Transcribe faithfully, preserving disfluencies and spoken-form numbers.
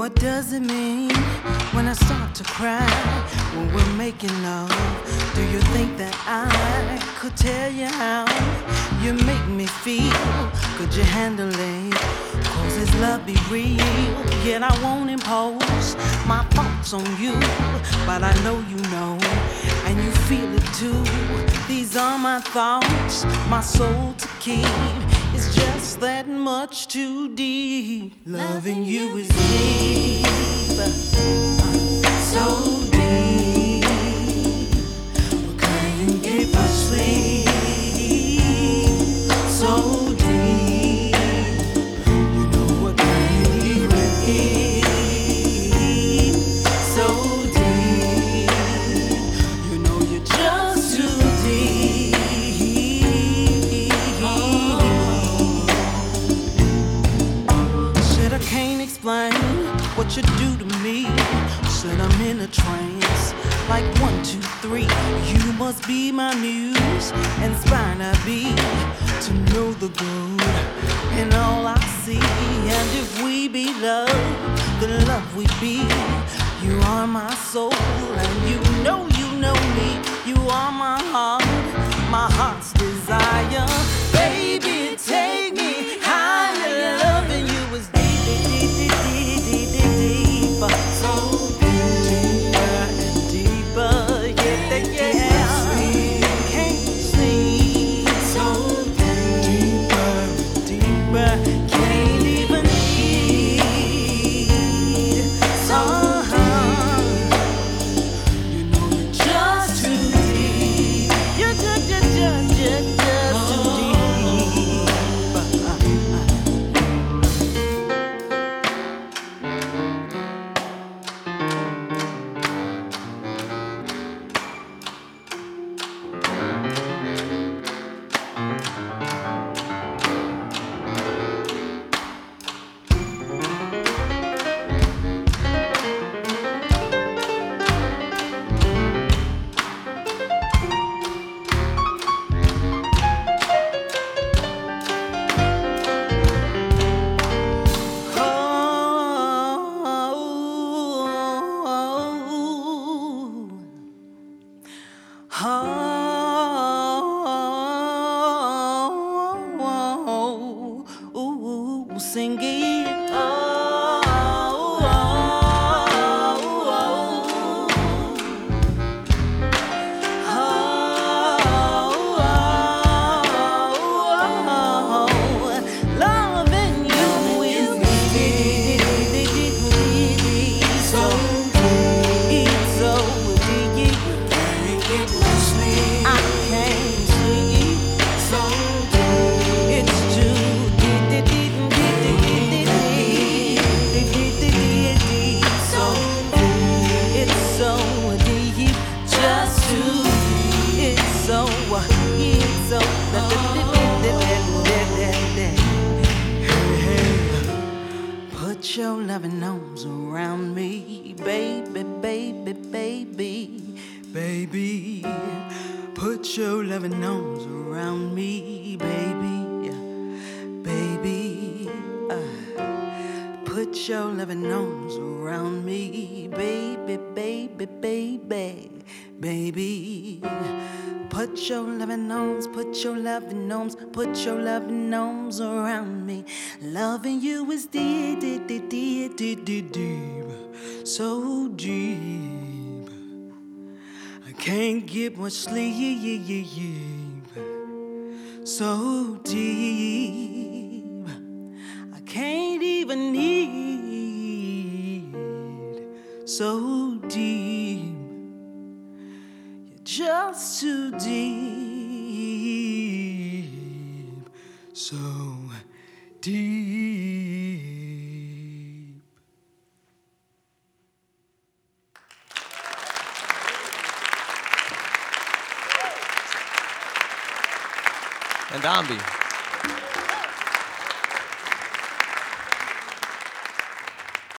What does it mean when I start to cry when we're making love? Do you think that I could tell you how you make me feel? Could you handle it? Cause this love be real, yet I won't impose my thoughts on you. But I know you know, and you feel it too. These are my thoughts, my soul to keep. It's just that much too deep. Loving you is deep, so deep. We can't get much sleep. So deep, you know I can't even eat. So deep, you know you're just too deep. Said I can't explain what you do to me. Said I'm in a trance, like one, two, three. You must be my muse, inspired I be to know the good in all I see. And if we be love, the love we be. You are my soul, and you know you know me. You are my heart, my heart's desire. Baby, take me higher. Loving you is deep, deep, deep, deep, deep, deep, deep. So deeper and deeper, yeah, yeah. Can't sleep. So deeper and deeper, can't even eat. So you know you're just too deep. You're just, just, just, just, just too deep. Oh, oh, oh, sing it. Oh, oh, oh, oh, loving you is so deep, so deep. I can't sleep. So deep, it's too deep, deep, deep, deep, deep, deep, deep, deep, deep. So deep, it's so deep, just too deep. It's so, it's so. Put your loving arms around me, baby, baby, baby. Baby, put your loving arms around me, baby, baby. Uh, put your loving arms around me, baby, baby, baby, baby. Put your loving arms, put your loving arms, put your loving arms around me. Loving you is deep, deep, deep, deep, deep, deep, deep, so deep. I can't get much sleep, so deep. I can't even eat, so deep. You're just too deep, so deep. En Ambi.